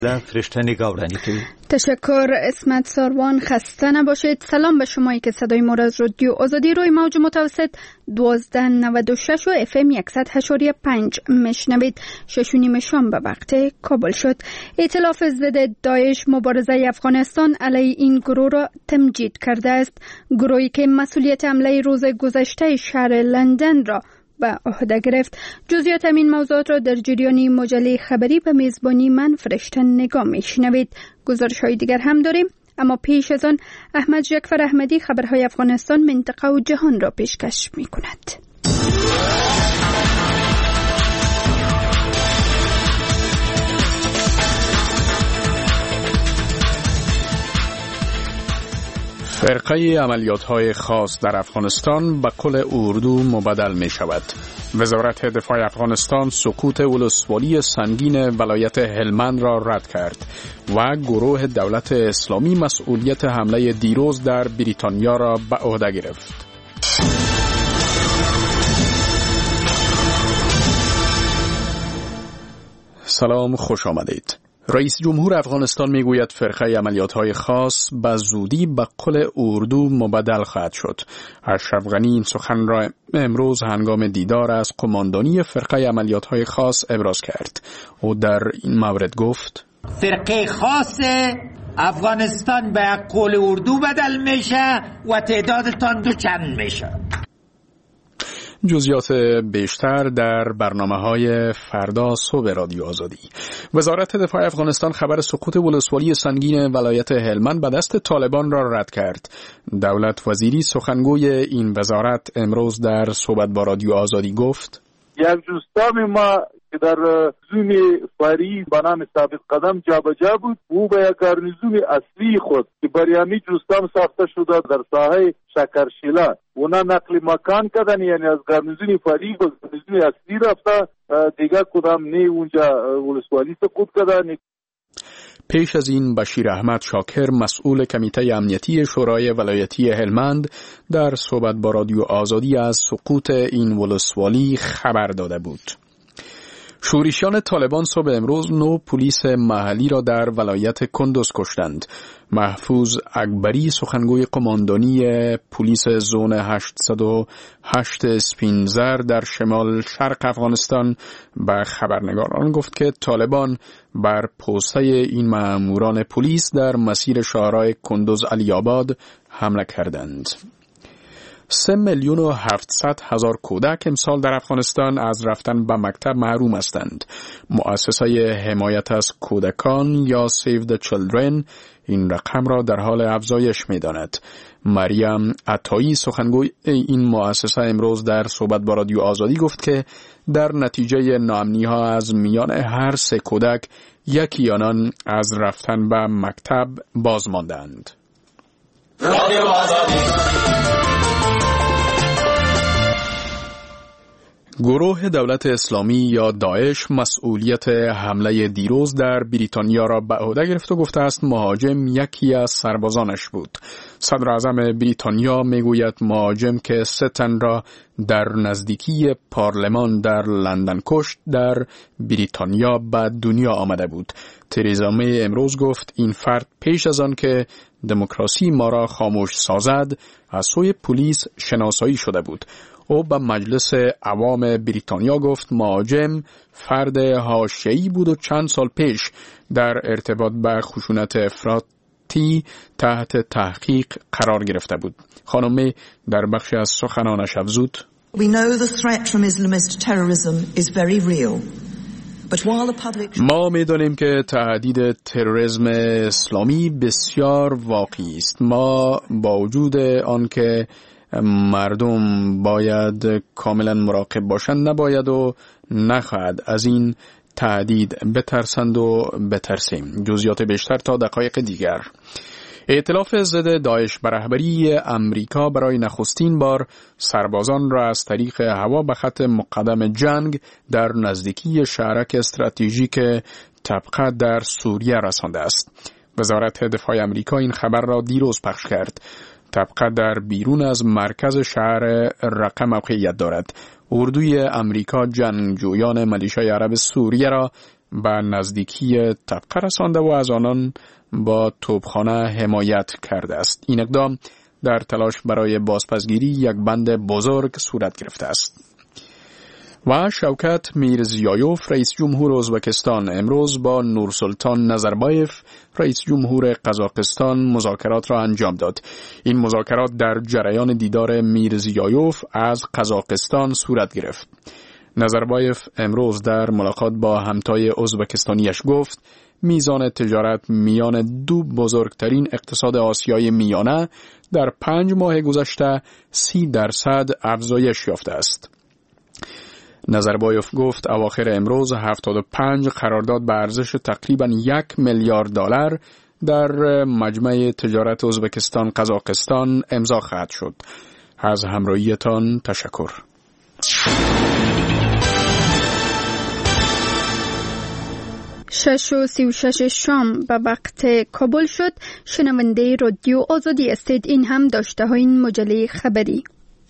فرشتنی گاورانی توی. تشکر اسمت ساروان، خسته نباشید. سلام به شمایی که صدای ما را از رادیو آزادی روی موج متوسط 1296 و FM 100.5 میشنوید. 6:30 شام به وقت کابل شد. ائتلاف ضد داعش مبارزه افغانستان علیه این گروه را تمجید کرده است. گروهی که مسئولیت حمله روز گذشته شهر لندن را به عهده گرفت. جزئیات این موضوعات را در جریان مجله خبری به میزبانی من فرشته نگاه میشنوید. گزارش‌های دیگر هم داریم، اما پیش از آن احمد جعفر احمدی خبرهای افغانستان، منطقه و جهان را پیشکش می‌کند. فرقه عملیات‌های خاص در افغانستان به قل اردو مبدل می شود. وزارت دفاع افغانستان سقوط ولسوالی سنگین ولایت هلمند را رد کرد و گروه دولت اسلامی مسئولیت حمله دیروز در بریتانیا را به عهده گرفت. سلام، خوش آمدید. رئیس جمهور افغانستان میگوید فرقه عملیات‌های خاص به زودی به قل اردو مبدل خواهد شد. اشرف غنی این سخن را امروز هنگام دیدار از قماندانی فرقه عملیات‌های خاص ابراز کرد. او در این مورد گفت: فرقه خاص افغانستان به قل اردو بدل میشه و تعدادتان دوچند میشه. جزئیات بیشتر در برنامه‌های فردا صبح رادیو آزادی. وزارت دفاع افغانستان خبر سقوط ولسوالی سنگین ولایت هلمند به دست طالبان را رد کرد. دولت وزیری سخنگوی این وزارت امروز در صحبت با رادیو آزادی گفت: یک دوستان ما که در زون فاری به نام ثابت قدم جابجا بود، او به یک گارنیزون اصلی خود که بریامی جوستان ساخته شده در ساحه شکرشیلا اونا نقل مکان کردن، یعنی از گارنیزون فاری به گارنیزون اصلی رفته، دیگه کدام نه اونجا ولسوالی سقوط کردن. پیش از این بشیر احمد شاکر مسئول کمیته امنیتی شورای ولایتی هلمند در صحبت با رادیو آزادی از سقوط این ولسوالی خبر داده بود. شورشیان طالبان صبح امروز 9 پلیس محلی را در ولایت کندوز کشتند. محفوظ اکبری سخنگوی قماندانی پلیس زون 808 اسپینزر در شمال شرق افغانستان به خبرنگاران گفت که طالبان بر پوسته این ماموران پلیس در مسیر شهرهای کندوز علی آباد حمله کردند. 3,700,000 کودک امسال در افغانستان از رفتن به مکتب محروم هستند. مؤسسه حمایت از کودکان یا Save the Children این رقم را در حال افزایش می‌داند. مریم عطایی سخنگوی این مؤسسه امروز در صحبت با رادیو آزادی گفت که در نتیجه ناامنی‌ها از میان هر 3 کودک یکی آنان از رفتن به مکتب باز ماندند. رادیو آزادی. گروه دولت اسلامی یا داعش مسئولیت حمله دیروز در بریتانیا را به عهده گرفت و گفته است مهاجم یکی از سربازانش بود. صدر اعظم بریتانیا میگوید مهاجم که 3 تن را در نزدیکی پارلمان در لندن کشت در بریتانیا به دنیا آمده بود. تریزا می امروز گفت این فرد پیش از آن که دموکراسی ما را خاموش سازد از سوی پلیس شناسایی شده بود. او به مجلس عوام بریتانیا گفت مهاجم فرد حاشیه‌ای بود و چند سال پیش در ارتباط با خشونت افراطی تحت تحقیق قرار گرفته بود. خانم در بخشی از سخنانش افزود: We know the threat from Islamist terrorism is very real. ما می‌دانیم که تهدید تروریسم اسلامی بسیار واقعی است. ما با وجود آن که مردم باید کاملا مراقب باشند نباید و نخواهد از این تهدید بترسند و بترسیم. جزئیات بیشتر تا دقایق دیگر. ائتلاف ضد داعش به رهبری امریکا برای نخستین بار سربازان را از طریق هوا به خط مقدم جنگ در نزدیکی شهرک استراتژیک تبقه در سوریه رسانده است. وزارت دفاع امریکا این خبر را دیروز پخش کرد. تبقه در بیرون از مرکز شهر رقه موقعیت دارد. اردوی امریکا جنگجویان ملیشای عرب سوریه را به نزدیکی تپه رسانده و از آنان با توپخانه حمایت کرده است. این اقدام در تلاش برای بازپسگیری یک بند بزرگ صورت گرفته است. و شوکت میرزیایوف رئیس جمهور ازبکستان امروز با نورسلطان نظربایف رئیس جمهور قزاقستان مذاکرات را انجام داد. این مذاکرات در جریان دیدار میرزیایوف از قزاقستان صورت گرفت. نظربایف امروز در ملاقات با همتای ازبکستانیش گفت میزان تجارت میان دو بزرگترین اقتصاد آسیای میانه در 5 ماه گذشته 30% افزایش یافته است. نظربایف گفت اواخر امروز 75 قرارداد به ارزش تقریباً 1 میلیارد دلار در مجمع تجارت ازبکستان قزاقستان امضا خواهد شد. از همراهیتان تشکر. 6:36 شام به وقت کابل شد. شنونده رادیو آزادی استید. این هم داشته های این مجله خبری.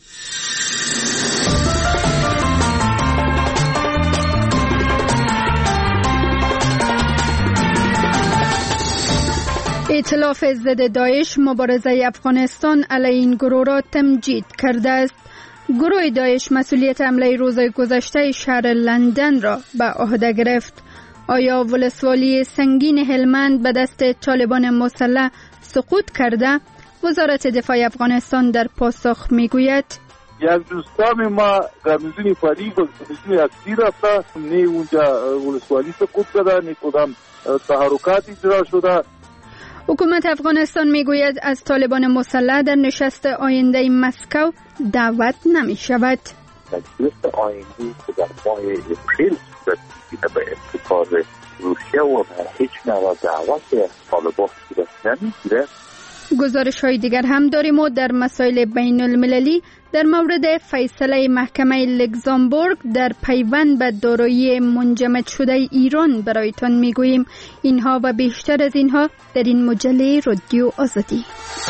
ائتلاف ضد داعش مبارزه افغانستان علیه این گروه را تمجید کرده است. گروه داعش مسئولیت حمله روز گذشته شهر لندن را به عهده گرفت. آیا ولسوالی سنگین هلمند به دست طالبان مسلح سقوط کرده؟ وزارت دفاع افغانستان در پاسخ میگوید یک دوستان ما گرمزون فریق و گرمزون اصلی رفته، نه اونجا ولسوالی سقوط کرده، نه کدام تحرکات اجرا شده. حکومت افغانستان میگوید از طالبان مسلح در نشست آینده مسکو دعوت نمی شود. نشست آینده که در ماه اپریل صورت می‌گیرد به ابتکار روسیه و هیچ نوع دعوت طالبان صورت نمی‌گیرد. گزارش های دیگر هم داریم و در مسائل بین المللی در مورد فیصله محکمه لوکزامبورگ در پیوند به دارایی منجمد شده ایران برایتان میگوییم. اینها و بیشتر از اینها در این مجله رادیو آزادی.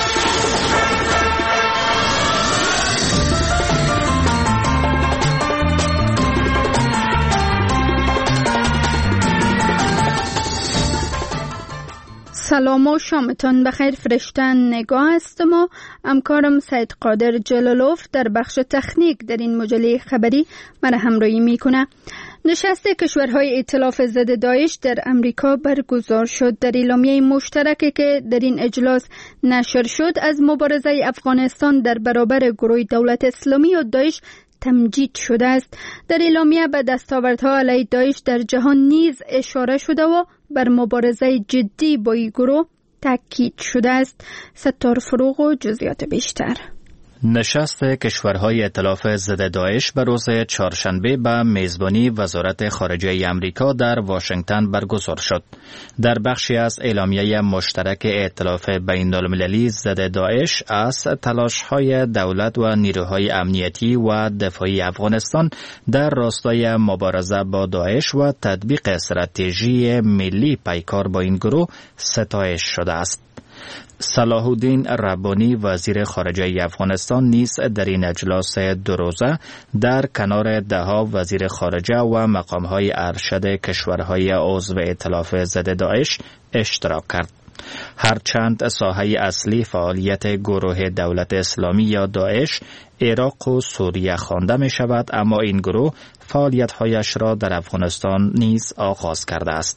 سلام و شامتان بخیر. فرشتن نگاه هستم و همکارم سید قادر جلالوف در بخش تکنیک در این مجله خبری مرا همراهی میکنه. نشست کشورهای ائتلاف ضد داعش در امریکا برگزار شد. در اعلامیه مشترکی که در این اجلاس نشر شد از مبارزه افغانستان در برابر گروه دولت اسلامی و داعش تمجید شده است. در اعلامیه به دستاوردها علیه داعش در جهان نیز اشاره شده و بر مبارزه جدی با این گروه تاکید شده است. ستار فروغ و جزئیات بیشتر. نشست کشورهای ائتلاف ضد داعش به روز چهارشنبه به میزبانی وزارت خارجه آمریکا در واشنگتن برگزار شد. در بخشی از اعلامیه مشترک ائتلاف بین‌المللی ضد داعش از تلاش‌های دولت و نیروهای امنیتی و دفاعی افغانستان در راستای مبارزه با داعش و تطبیق استراتژی ملی پیکار با این گروه ستایش شده است. صلاح الدین ربانی وزیر خارجه افغانستان نیز در این اجلاس 2 روزه در کنار دهها وزیر خارجه و مقامهای ارشد کشورهای عضو ائتلاف ضد داعش اشتراک کرد. هرچند ساحه اصلی فعالیت گروه دولت اسلامی یا داعش عراق و سوریه خوانده می شود، اما این گروه فعالیت‌هایش را در افغانستان نیز آغاز کرده است.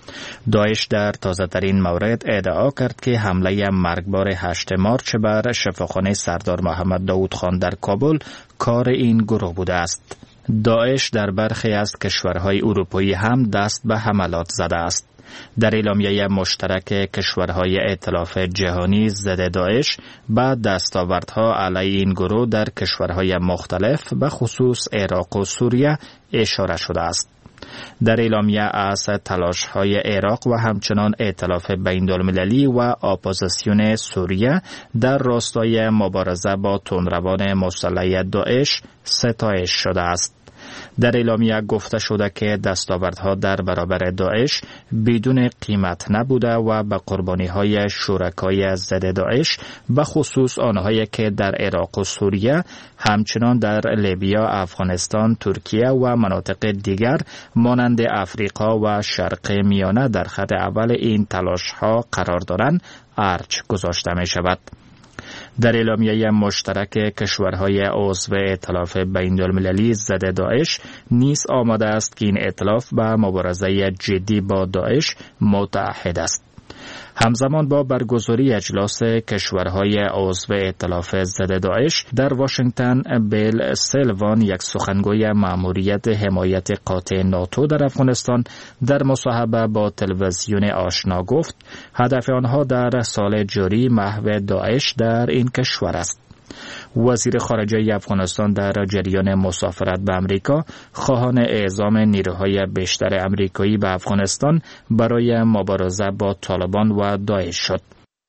داعش در تازه‌ترین مورد ادعا کرد که حمله مرگبار 8 مارچ بر شفاخانه سردار محمد داود خان در کابل کار این گروه بوده است. داعش در برخی از کشورهای اروپایی هم دست به حملات زده است. در اعلامیه مشترک کشورهای ائتلاف جهانی ضد داعش به دستاوردها علیه این گروه در کشورهای مختلف به خصوص عراق و سوریه اشاره شده است. در اعلامیه از تلاش‌های عراق و همچنان ائتلاف بین‌المللی و اپوزیسیون سوریه در راستای مبارزه با تندروان مسلح داعش ستایش شده است. در اعلامیه گفته شده که دستاوردها در برابر داعش بدون قیمت نبوده و به قربانی‌های شرکای ضد داعش به خصوص آنهایی که در عراق و سوریه، همچنان در لیبیا، افغانستان، ترکیه و مناطق دیگر مانند افریقا و شرق میانه در خط اول این تلاش‌ها قرار دارند ارج گذاشته می شود. در اعلامیه مشترک کشورهای عضو ائتلاف بین‌المللی ضد داعش نیز آماده است که این ائتلاف به مبارزه جدی با داعش متحد است. همزمان با برگزاری اجلاس کشورهای عضو ائتلاف ضد داعش در واشنگتن، بیل سلوان، یک سخنگوی مأموریت حمایت قاطع ناتو در افغانستان، در مصاحبه با تلویزیون آشنا گفت هدف آنها در سال جاری محو داعش در این کشور است. وزیر خارجه افغانستان در جریان مسافرت به امریکا خواهان اعزام نیروهای بیشتر امریکایی به افغانستان برای مبارزه با طالبان و داعش شد.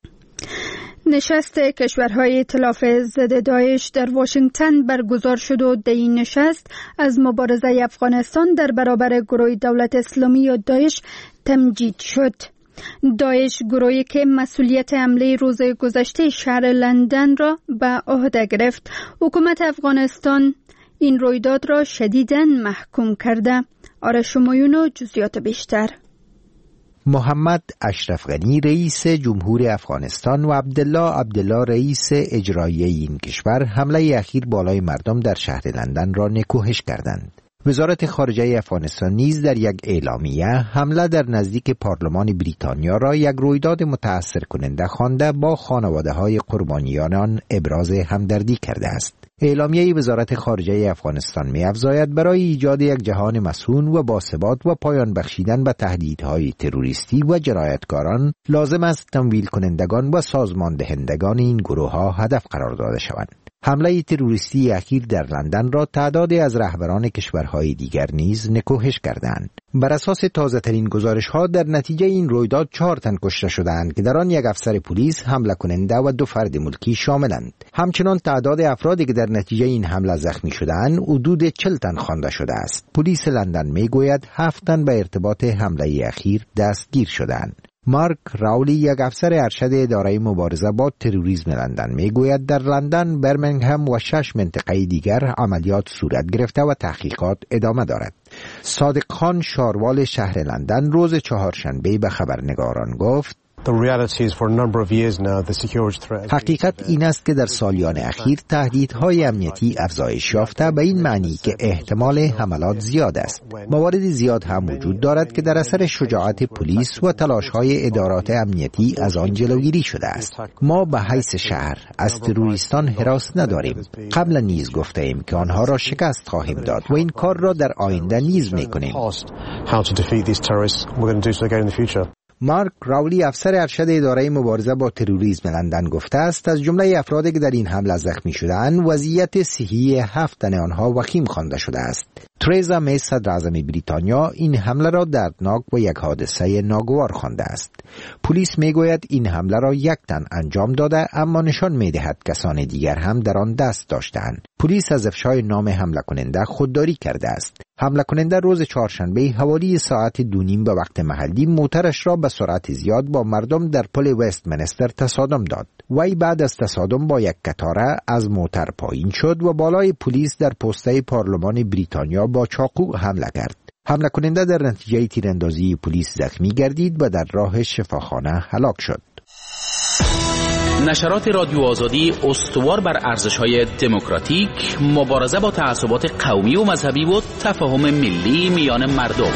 نشست کشورهای ائتلاف ضد داعش در واشنگتن برگزار شد و در این نشست از مبارزه افغانستان در برابر گروه دولت اسلامی یا داعش تمجید شد. داعش، گروهی که مسئولیت حمله روز گذشته شهر لندن را به عهده گرفت، حکومت افغانستان این رویداد را شدیداً محکوم کرده. آرش همایون و جزئیات بیشتر. محمد اشرف غنی رئیس جمهور افغانستان و عبدالله رئیس اجرایی این کشور حمله اخیر بالای مردم در شهر لندن را نکوهش کردند. وزارت خارجه افغانستان نیز در یک اعلامیه حمله در نزدیک پارلمان بریتانیا را یک رویداد متأثر کننده خوانده با خانواده‌های قربانیان آن ابراز همدردی کرده است. اعلامیه وزارت خارجه افغانستان می‌افزاید برای ایجاد یک جهان مسئول و باثبات و پایان بخشیدن به تهدیدهای تروریستی و جنایتکاران لازم است تمویل کنندگان و سازماندهندگان این گروه‌ها هدف قرار داده شوند. حمله تروریستی اخیر در لندن را تعدادی از رهبران کشورهای دیگر نیز نکوهش کردند. بر اساس تازه‌ترین گزارش‌ها در نتیجه این رویداد 4 تن کشته شدند که در آن یک افسر پلیس، حمله کننده و 2 فرد ملکی شاملند. همچنان تعداد افرادی که در نتیجه این حمله زخمی شدند حدود 40 تن خوانده شده است. پلیس لندن میگوید 7 تن به ارتباط حمله اخیر دستگیر شدند. مارک راولی، یک افسر ارشد اداره مبارزه با تروریسم لندن، میگوید در لندن، برمنگهم و 6 منطقه دیگر عملیات صورت گرفته و تحقیقات ادامه دارد. صادق خان شاروال شهر لندن روز چهارشنبه به خبرنگاران گفت حقیقت این است که در سالیان اخیر تهدیدهای امنیتی افزایش یافته، به این معنی که احتمال حملات زیاد است. موارد زیاد هم وجود دارد که در اثر شجاعت پلیس و تلاش‌های ادارات امنیتی از آن جلوگیری شده است. ما به حیث شهر از تروریستان هراس نداریم. قبلا نیز گفته‌ایم که آنها را شکست خواهیم داد و این کار را در آینده نیز می‌کنیم. مارک راولی، افسر ارشد اداره مبارزه با تروریسم لندن، گفته است از جمله افرادی که در این حمله زخمی شدند، وضعیت صحی 7 تن آنها وخیم خوانده شده است. ترزا می، صدر اعظم بریتانیا، این حمله را دردناک و یک حادثه ناگوار خوانده است. پلیس میگوید این حمله را 1 تن انجام داده، اما نشان میدهد کسان دیگر هم در آن دست داشتند. پلیس از افشای نام حمله کننده خودداری کرده است. حمله کننده روز چهارشنبه حوالی ساعت 2:30 به وقت محلی موترش را به سرعت زیاد با مردم در پل وستمنستر تصادم داد. وی بعد از تصادم با یک کتاره از موتر پایین شد و بالای پلیس در پسته پارلمان بریتانیا با چاقو حمله کرد. حمله کننده در نتیجه تیراندازی پلیس زخمی گردید و در راه شفاخانه هلاک شد. نشرات رادیو آزادی استوار بر ارزش‌های دموکراتیک، مبارزه با تعصبات قومی و مذهبی و تفاهم ملی میان مردم.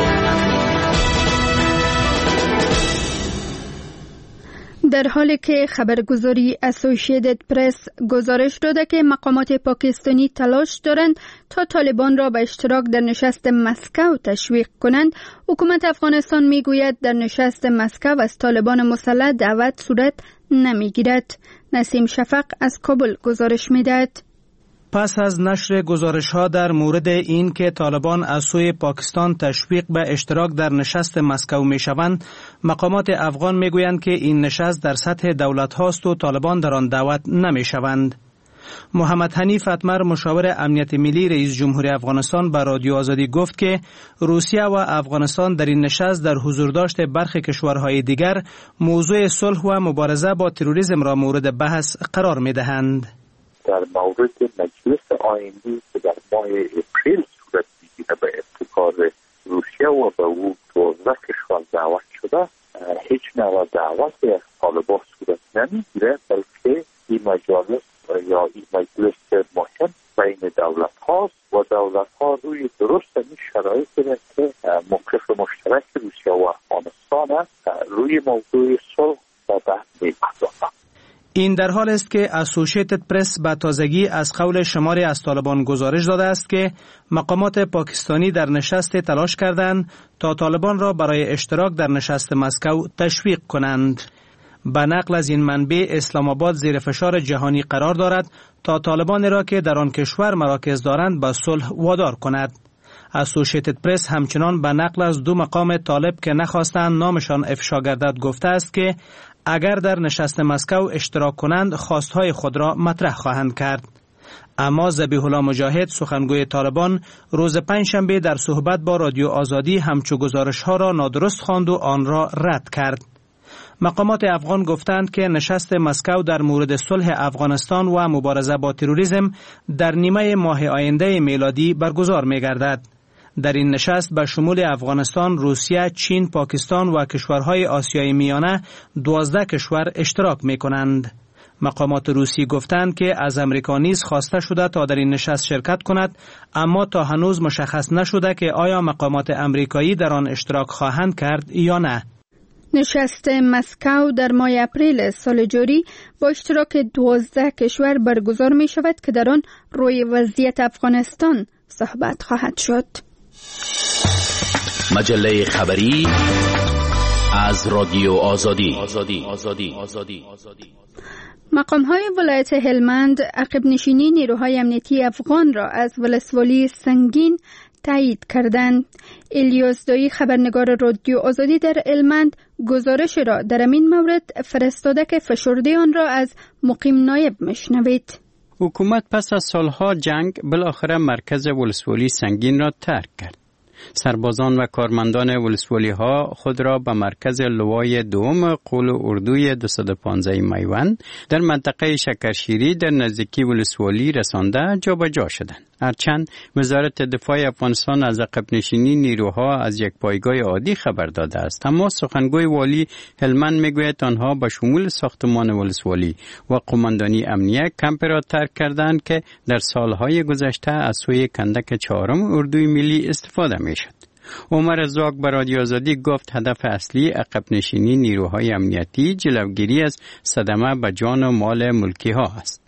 در حالی که خبرگزاری اسوسییتد پرس گزارش داده که مقامات پاکستانی تلاش دارند تا طالبان را به اشتراک در نشست مسکو تشویق کنند، حکومت افغانستان میگوید در نشست مسکو از طالبان مسلح دعوت صورت نمیگیرد. نسیم شفق از کابل گزارش میدهد. پس از نشر گزارش‌ها در مورد این که طالبان از سوی پاکستان تشویق به اشتراک در نشست مسکو می‌شوند، مقامات افغان می‌گویند که این نشست در سطح دولت هاست و طالبان در آن دعوت نمی‌شوند. محمد حنیف اتمر مشاور امنیت ملی رئیس جمهوری افغانستان به رادیو آزادی گفت که روسیه و افغانستان در این نشست در حضور داشت برخی کشورهای دیگر موضوع صلح و مبارزه با تروریسم را مورد بحث قرار می دهند. در مورد مجلس آیندی که در ماه اپریل صورت میگیره به ابتکار روسیه و به او 12 کشور دعوت شده، هیچ نوع دعوت طالبان صورت نمیگیره، بلکه این مجالس یا این مجلس مهم بین دولت هاست و دولت ها روی درست این شرایط که موقف مشترک روسیه و افغانستان روی موضوع صلح و بحث می‌پردازند. این در حال است که اسوشیتد پرس به تازگی از قول شماری از طالبان گزارش داده است که مقامات پاکستانی در نشست تلاش کردند تا طالبان را برای اشتراک در نشست مسکو تشویق کنند. به نقل از این منبع اسلام آباد زیر فشار جهانی قرار دارد تا طالبان را که در آن کشور مراکز دارند به صلح وادار کند. اسوشیتد پرس همچنان به نقل از 2 مقام طالب که نخواستند نامشان افشا گردد گفته است که اگر در نشست مسکو اشتراک کنند خواستهای خود را مطرح خواهند کرد. اما ذبیح الله مجاهد سخنگوی طالبان روز پنجشنبه در صحبت با رادیو آزادی همچو گزارش‌ها را نادرست خواند و آن را رد کرد. مقامات افغان گفتند که نشست مسکو در مورد صلح افغانستان و مبارزه با تروریسم در نیمه ماه آینده میلادی برگزار می‌گردد. در این نشست به شمول افغانستان، روسیه، چین، پاکستان و کشورهای آسیای میانه 12 کشور اشتراک می‌کنند. مقامات روسی گفتند که از امریکا نیز خواسته شده تا در این نشست شرکت کند، اما تا هنوز مشخص نشده که آیا مقامات امریکایی در آن اشتراک خواهند کرد یا نه. نشست مسکو در ماه اپریل سال جاری با اشتراک 12 کشور برگزار می شود که در آن روی وضعیت افغانستان صحبت خواهد شد. مجله خبری از رادیو آزادی. مقام‌های ولایت هلمند عقب نشینی نیروهای امنیتی افغان را از ولسوالی سنگین تایید کردند. الیاس دایی خبرنگار رادیو آزادی در هلمند گزارش را در این مورد فرستاده که فشرده آن را از مقیم نایب مشنوید. حکومت پس از سالها جنگ بالاخره مرکز ولسوالی سنگین را ترک کرد. سربازان و کارمندان ولسوالی ها خود را به مرکز لوای دوم قول اردوی 215 میوند در منطقه شکرشیری در نزدیکی ولسوالی رسانده جابجا شدند. هرچند وزارت دفاع افغانستان از عقب نشینی نیروها از یک پایگاه عادی خبر داده است، اما سخنگوی والی هلمند میگوید آنها به شمول ساختمان ولسوالی و قماندانی امنیه کمپ را ترک کردند که در سالهای گذشته از سوی کندک 4 اردوی ملی استفاده میشد. عمر زاک به رادیو آزادی گفت هدف اصلی عقب نشینی نیروهای امنیتی جلوگیری از صدمه به جان و مال ملکی ها است.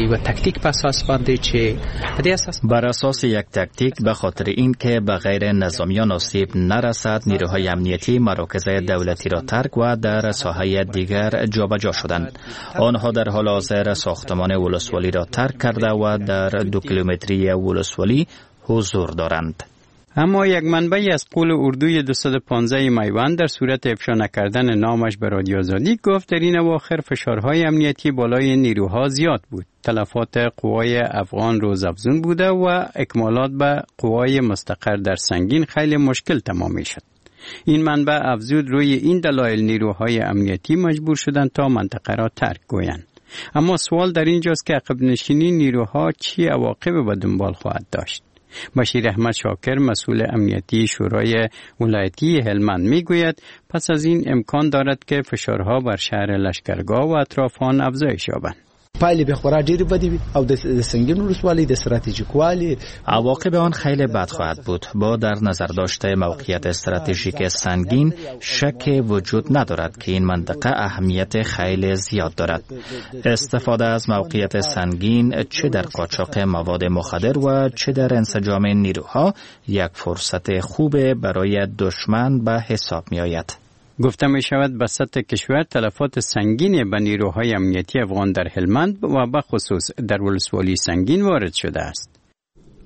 بر اساس یک تکتیک به خاطر این که به غیر نظامیان آسیب نرسد نیروهای امنیتی مراکز دولتی را ترک و در ساحه دیگر جابجا شدند. آنها در حال حاضر ساختمان ولسوالی را ترک کرده و در 2 کیلومتری ولسوالی حضور دارند. اما یک منبعی از قول اردوی 215 میوند در صورت افشا نکردن نامش به رادیو آزادی گفت در این اواخر فشارهای امنیتی بالای نیروها زیاد بود. تلفات قوای افغان روزافزون بوده و اکمالات به قوای مستقر در سنگین خیلی مشکل تمام می شد. این منبع افزود روی این دلایل نیروهای امنیتی مجبور شدند تا منطقه را ترک گویند. اما سوال در اینجاست که عقب نشینی نیروها چی عواقب به دنبال خواهد داشت؟ بشیر احمد شاکر مسئول امنیتی شورای ولایتی هلمند میگوید پس از این امکان دارد که فشارها بر شهر لشکرگاه و اطراف آن افزایش یابند. پایله به خورا ډېر بدی او د سنگین ولسوالۍ د استراتژیک والی عواقب آن خیلی بد خواهد بود. با در نظر داشته موقعیت استراتژیک سنگین شک وجود ندارد که این منطقه اهمیت خیلی زیاد دارد. استفاده از موقعیت سنگین چه در قاچاق مواد مخدر و چه در انسجام نیروها یک فرصت خوب برای دشمن به حساب می آید. گفته می شود به سطح کشور تلفات سنگین به نیروهای امنیتی افغان در هلمند و به خصوص در ولسوالی سنگین وارد شده است.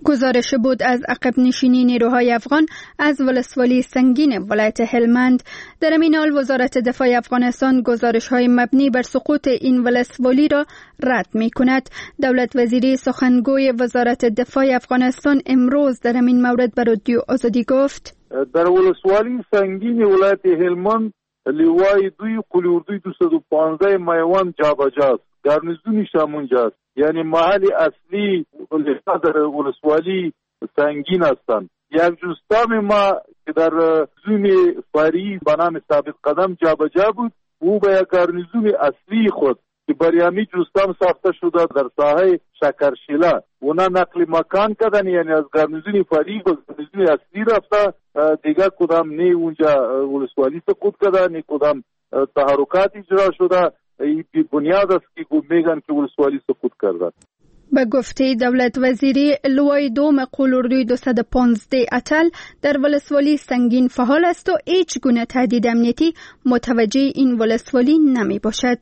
گزارش بود از عقب نشینی نیروهای افغان از ولسوالی سنگین ولایت هلمند. در این حال وزارت دفاع افغانستان گزارش‌های مبنی بر سقوط این ولسوالی را رد می‌کند. دولت وزیری سخنگوی وزارت دفاع افغانستان امروز در این مورد به رادیو آزادی گفت: در ولسوالی سنگین ولایت هلمند لیوای دوی قلی اردوی 215 میوان جابجاست. گارنیزونش همونجاست، یعنی محل اصلی در ولسوالی سنگین هستند. یک جستام ما که در زون فاری به نام ثابت قدم جابجا بود، او به یک گارنیزون اصلی خود که بریامی جستام ساخته شده در ساحه شکرشیلا اونا نقل مکان کردن، یعنی از گارنیزون فاری به گارنیزون اصلی رفته. دیگر کدام نه اونجا ولسوالی سقوط کرده، نه کدام تحرکات اجرا شده. این بنیاد است که میگن که ولسوالی سقوط کرده. به گفته دولت وزیری، لوای دوم قول اردوی 215 اتل در ولسوالی سنگین فعال است و هیچ گونه تهدید امنیتی متوجه این ولسوالی نمی باشد.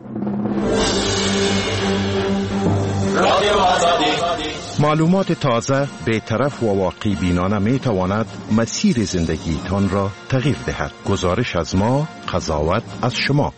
معلومات تازه، بی‌طرف و واقعی بینانه می تواند مسیر زندگیتان را تغییر دهد. گزارش از ما، قضاوت از شما.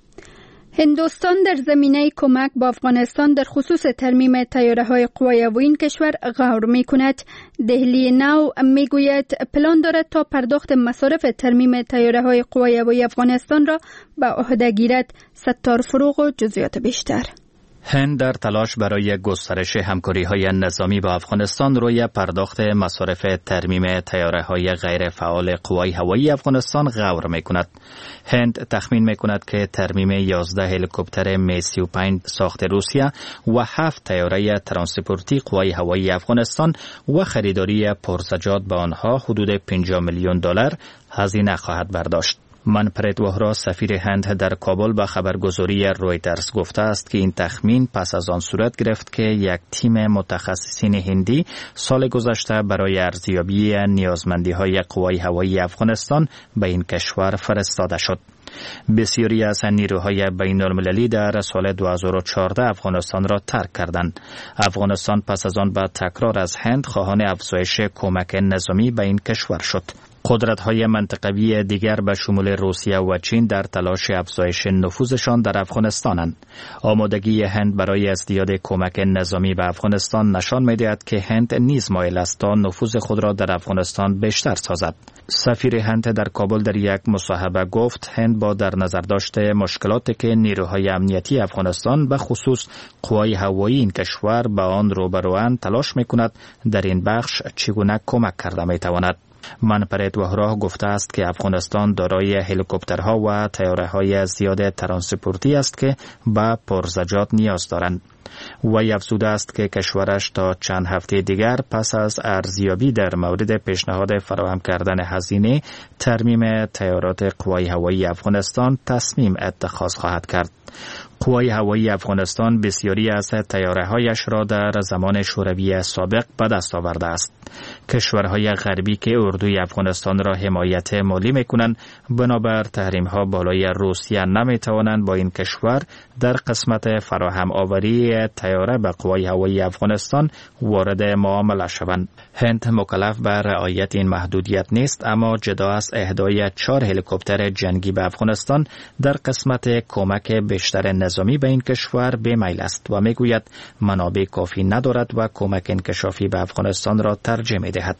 هندوستان در زمینه کمک با افغانستان در خصوص ترمیم طیاره‌های قوای هوایی این کشور غور می‌کند. دهلی نو می‌گوید پلان دارد تا پرداخت مصارف ترمیم طیاره‌های قوای هوایی افغانستان را به عهده گیرد. ستار فروغ و جزئیات بیشتر. هند در تلاش برای گسترش همکاری‌های نظامی با افغانستان روی پرداخت مصارف ترمیم طیاره‌های غیر فعال قوای هوایی افغانستان غور می‌کند. هند تخمین می‌کند که ترمیم 11 هلیکوپتر می 35 ساخت روسیه و 7 طیاره ترانسپورتی قوای هوایی افغانستان و خریداری پرزجاج به آنها حدود 50 میلیون دلار هزینه خواهد برداشت. منپرت وهرا سفیر هند در کابل به خبرگزاری رویترز گفته است که این تخمین پس از آن صورت گرفت که یک تیم متخصصین هندی سال گذشته برای ارزیابی نیازمندی‌های قوای هوایی افغانستان به این کشور فرستاده شد. بسیاری از نیروهای بین‌المللی در سال 2014 افغانستان را ترک کردند. افغانستان پس از آن به تکرار از هند خواهان افزایش کمک نظامی به این کشور شد. قدرت‌های منطقوی دیگر به شمول روسیه و چین در تلاش افزایش نفوذشان در افغانستانند. آمادگی هند برای ازدیاد کمک نظامی به افغانستان نشان می‌دهد که هند نیز مایل است تا نفوذ خود را در افغانستان بیشتر سازد. سفیر هند در کابل در یک مصاحبه گفت هند با در نظر داشته مشکلاتی که نیروهای امنیتی افغانستان به خصوص قوای هوایی این کشور به آن روبروند تلاش می‌کند در این بخش چگونه کمک کرده می‌تواند. منپرت وهرا گفته است که افغانستان دارای هلیکوپترها و طیاره‌های زیاد ترانسپورتی است که به پرزجاج نیاز دارند. وی افزوده است که کشورش تا چند هفته دیگر پس از ارزیابی در مورد پیشنهاد فراهم کردن هزینه ترمیم طیارات قوای هوایی افغانستان تصمیم اتخاذ خواهد کرد. قوای هوایی افغانستان بسیاری از طیاره‌هایش را در زمان شوروی سابق به دست آورده است. کشورهای غربی که اردوی افغانستان را حمایت مالی می‌کنند بنابر تحریم‌ها بالای روسیه نمی‌توانند با این کشور در قسمت فراهم آوری طیاره به قوای هوایی افغانستان وارد معامله شوند. هند مکلف به رعایت این محدودیت نیست، اما جدا از اهدای 4 هلیکوپتر جنگی به افغانستان در قسمت کمک بیشتر نظامی به این کشور بی‌میل است و میگوید منابع کافی ندارد و کمک انکشافی به افغانستان را ترجیح می‌دهد.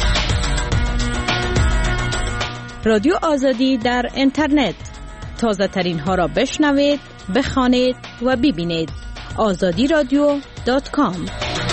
رادیو آزادی در اینترنت، تازه ترین ها را بشنوید، بخوانید و ببینید. azadiradio.com.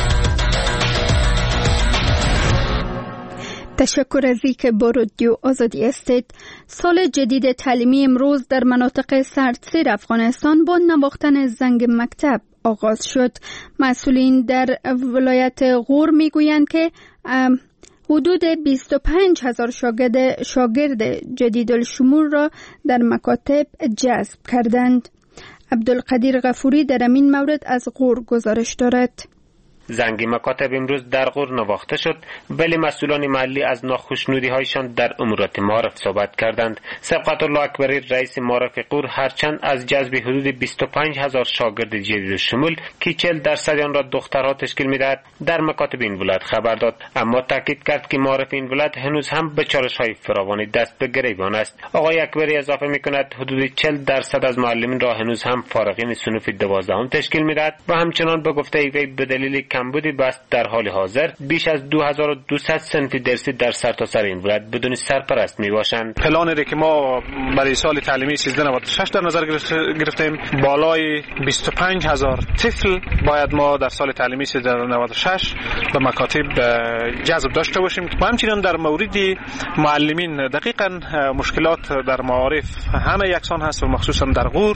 تشکر از اینکه با رادیو آزادی هستید. سال جدید تعلیمی امروز در مناطق سردسیر افغانستان با نواختن زنگ مکتب آغاز شد. مسئولین در ولایت غور میگویند که حدود 25,000 شاگرد جدید الشمول را در مکاتب جذب کردند. عبدالقدیر غفوری در این مورد از غور گزارش دارد. زنگ مکاتب امروز در غور نواخته شد، ولی مسئولان محلی از ناخوشنودی‌هایشان در امورات معارف صحبت کردند. سبقت الله اکبری رئیس معارف غور هرچند از جذب حدود 25,000 شاگرد جدید شمول که 40% آن را دخترها تشکیل می‌دهد در مکاتب این ولایت خبر داد، اما تاکید کرد که معارف این ولایت هنوز هم به چالش‌های فراوانی دست به گریبان است. آقای اکبری اضافه می‌کند حدود 40% از معلمین را هنوز هم فارغین صنف 12 تشکیل می‌دهد و همچنان به گفته وی به دلیل کمبود بست در حال حاضر بیش از 2200 صنف درسی در سرتاسر این ولایت بدون سرپرست میباشند. پلانی را که ما برای سال تعلیمی 1396 در نظر گرفتیم بالای 25,000 طفل باید ما در سال تعلیمی 1396 به مکاتب جذب داشته باشیم. و همچنین در مورد معلمین دقیقاً مشکلات در معارف همه یکسان هست و مخصوصا در غور.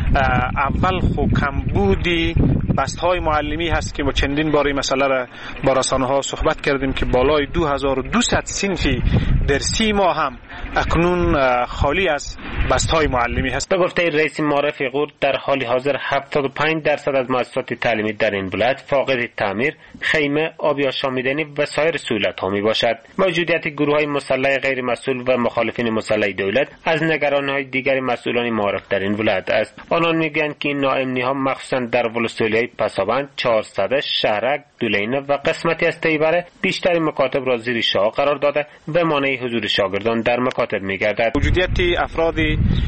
اول خو کمبودی بست‌های معلمی هست که ما چندین بار این مسئله را با رسانه‌ها صحبت کردیم که بالای 2200 صنفی درسی ما هم اکنون خالی از بست‌های معلمی هست. به گفته رئیس معارف غور در حال حاضر 75% از مؤسسات تعلیمی در این ولایت فاقد تعمیر، خیمه، آبی آشامیدنی و سایر سهولت‌ها میباشد. موجودیت گروه‌های مسلح غیر مسئول و مخالفین مسلح دولت از نگرانی‌های دیگر مسئولان معارف در این ولایت است. آنان میگویند که این ناامنی‌ها مخصوصاً در ولسوالی‌های پسابند، 400، شهرک، دولینه و قسمتی از تیبره بیشتر مکاتب را زیر شاه قرار داده و مانع حضور شاگردان در مکاتب می‌گردد. موجودیت افراد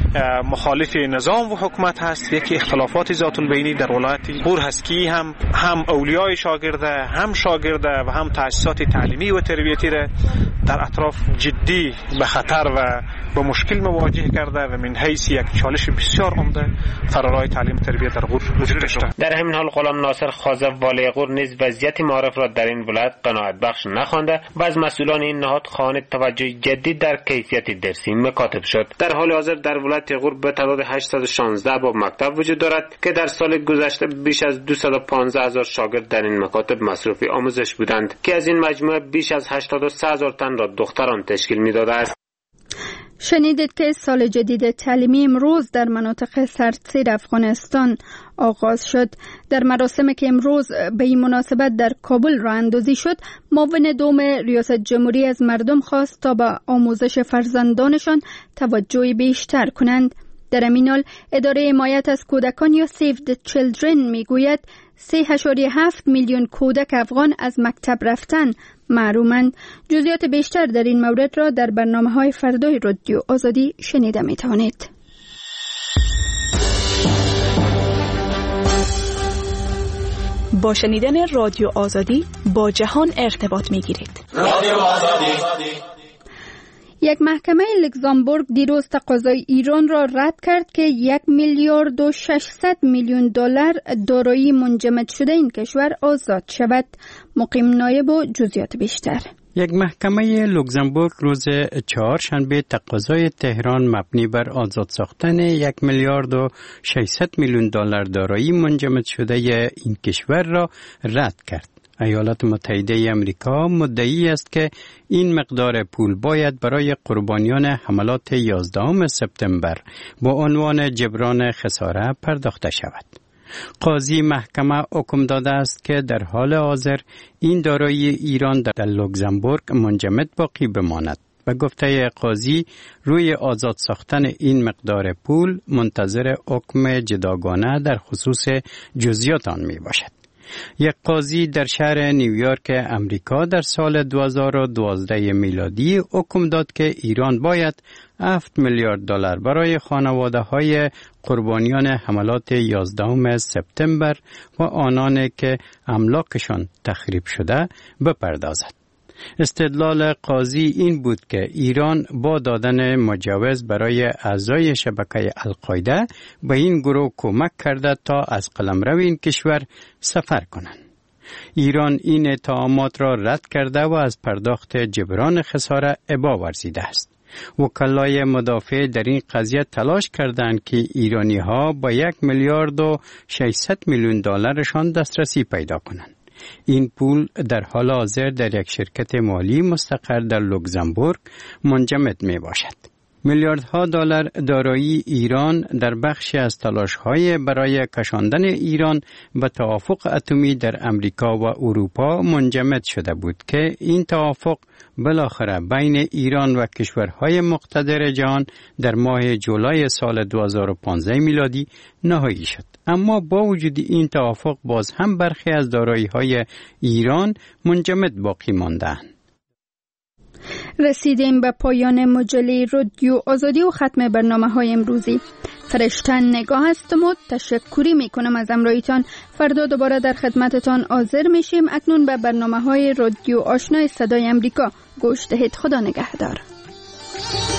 مخالف نظام و حکومت هست. یکی اختلافات ذات البینی در ولایت غور هست که هم اولیای شاگرده، هم شاگرده و هم تأسیسات تعلیمی و تربیتی را در اطراف جدی به خطر و با مشکل مواجه کرده و من حیث یک چالش بسیار عمده فرارای تعلیم و تربیت در غور وجود داشته. در همین حال غلام ناصر خازه والی غور نیز وضعیت معارف را در این ولایت قناعت بخش نخوانده و از مسئولان این نهاد خواهان توجه جدی در کیفیت درسی مکاتب شد. در حال حاضر در ولایت غور به تعداد 816 باب مکتب وجود دارد که در سال گذشته بیش از 215,000 شاگرد در این مکاتب مصروف آموزش بودند که از این مجموعه بیش از 83,000 تن را دختران تشکیل می‌داده است. شنیدید که سال جدید تعلیمی امروز در مناطق سردسیر افغانستان آغاز شد. در مراسمی که امروز به این مناسبت در کابل راه اندازی شد، معاون دوم ریاست جمهوری از مردم خواست تا به آموزش فرزندانشان توجه بیشتر کنند. در همین حال اداره حمایت از کودکان یا Save the Children میگوید 3.7 میلیون کودک افغان از مکتب رفتن محرومند. جزئیات بیشتر در این مورد را در برنامه‌های فردای رادیو آزادی شنیده می‌توانید. با شنیدن رادیو آزادی با جهان ارتباط می‌گیرید. رادیو آزادی. یک محکمه لوکزامبورگ دیروز تقاضای ایران را رد کرد که 1,600,000,000 دلار دارایی منجمد شده این کشور آزاد شود. مقیم نایب و جزئیات بیشتر. یک محکمه لوکزامبورگ روز چهارشنبه تقاضای تهران مبنی بر آزاد ساختن 1,600,000,000 دلار دارایی منجمد شده این کشور را رد کرد. ایالات متحده آمریکا مدعی است که این مقدار پول باید برای قربانیان حملات 11 سپتامبر با عنوان جبران خساره پرداخته شود. قاضی محکمه حکم داده است که در حال حاضر این دارایی ایران در لوکزامبورگ منجمد باقی بماند. به گفته قاضی روی آزاد ساختن این مقدار پول منتظر حکم جداگانه در خصوص جزئیات آن می باشد. یک قاضی در شهر نیویورک امریکا در سال 2012 میلادی حکم داد که ایران باید 7 میلیارد دلار برای خانواده‌های قربانیان حملات 11 سپتامبر و آنان که املاکشان تخریب شده بپردازد. استدلال قاضی این بود که ایران با دادن مجوز برای اعضای شبکه القاعده به این گروه کمک کرده تا از قلمرو این کشور سفر کنند. ایران این اتهامات را رد کرده و از پرداخت جبران خساره ابا ورزیده است. وکلای مدافع در این قضیه تلاش کردند که ایرانی‌ها با 1,600,000,000 دلارشان دسترسی پیدا کنند. این پول در حال حاضر در یک شرکت مالی مستقر در لوکزامبورگ منجمد می باشد. میلیاردها دلار دارایی ایران در بخشی از تلاش‌های برای کشاندن ایران به توافق اتمی در امریکا و اروپا منجمد شده بود که این توافق بالاخره بین ایران و کشورهای مقتدر جهان در ماه جولای سال 2015 میلادی نهایی شد. اما با وجود این توافق باز هم برخی از دارایی‌های ایران منجمد باقی ماندند. رسیدیم به پایان مجله رادیو آزادی و ختم برنامه‌های امروزی. فرشتن نگاه هستم و تشکری میکنم از همراهیتان. فردا دوباره در خدمتتان حاضر میشیم. اکنون به برنامه‌های رادیو آشنای صدای امریکا گوش دهید. خدا نگهدار.